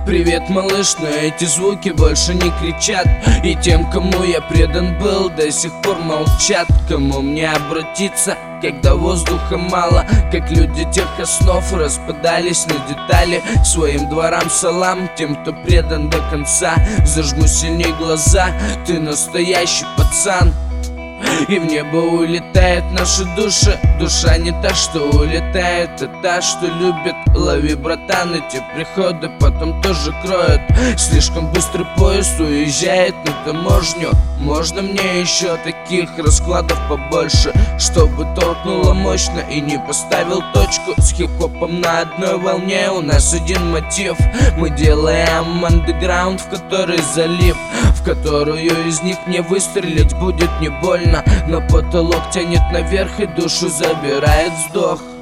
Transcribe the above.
Привет, малыш, но эти звуки больше не кричат. И тем, кому я предан был, до сих пор молчат. Кому мне обратиться, когда воздуха мало? Как люди тех основ распадались на детали. Своим дворам салам, тем, кто предан до конца. Зажму сильней глаза, ты настоящий пацан. И в небо улетают наши души. Душа не та, что улетает, а та, что любит. Лови, братан, эти приходы потом тоже кроют. Слишком быстрый поезд уезжает на таможню. Можно мне еще таких раскладов побольше, чтобы толкнуло мощно и не поставил точку. С хип-хопом на одной волне у нас один мотив. Мы делаем андеграунд, в который залип, в которую из них мне выстрелить будет не больно. Но потолок тянет наверх и душу забирает вздох.